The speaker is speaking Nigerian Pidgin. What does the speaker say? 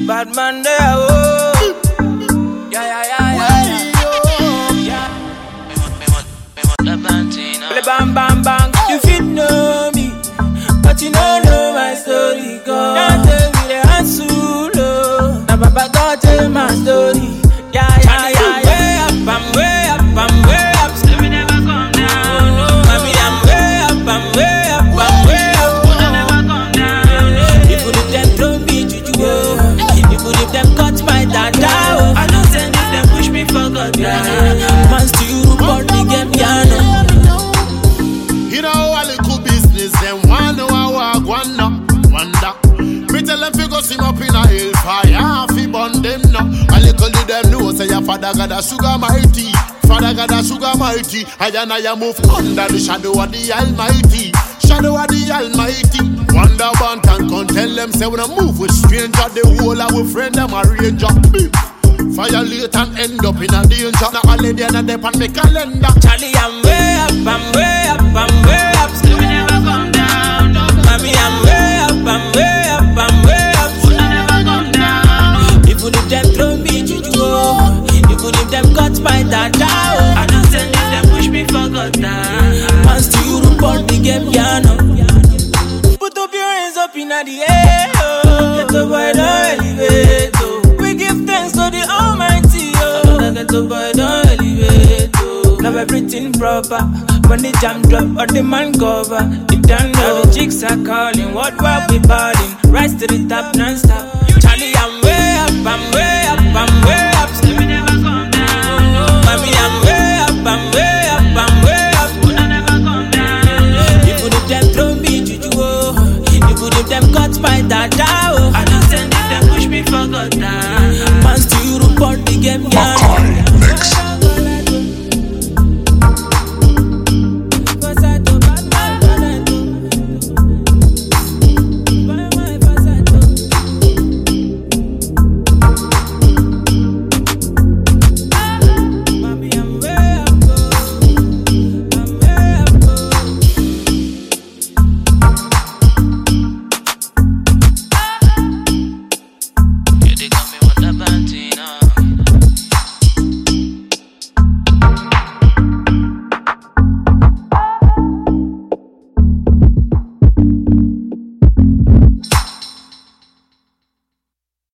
Bad man there, oh. Yeah. Play bang bang bang. You fit know me, but you don't know my story. Go. Don't tell me the answer. Now Baba don't tell my story. Yeah. I'm way up. Still we never come down. Mommy, I'm way up. We'll never come down. Even if them throw me juju, even if them cut my dada, I don't send if them push me for God. Man still report the game, yeah. You know all the cool business, them one know I wonder. Me tell them fi go swim up in a hellfire, fi burn them now. A little did them know say your father got a sugar mighty. Father got a sugar mighty. I and I move under the shadow of the Almighty. Shadow of the Almighty. Wonder one can tell them say when I move with stranger, the whole of our friend them a ranger. Violate and end up in a danger. Now all the other day on me calendar. Charlie, I'm way up. Still we never come down. Mommy, I'm way up. We'll never come down. Even if them throw me juju, even if them cut my dada, I don't send if them push me for God. Man still report the game, yeah, no. Put up your hands up in the air, oh. Get the boy don't elevate, oh. We give thanks to the Almighty, oh. Get the boy don't elevate, oh. Now everything proper. When the jam drop or the man cover, if down now the chicks are calling, what we balling? Rise to the top non-stop. Charlie, I'm way up. Still we never come down. Mommy, I'm way up. We'll never come down. Even if them throw me juju, even if them cut my dada, I don't send if them push me for God. Man still report the game.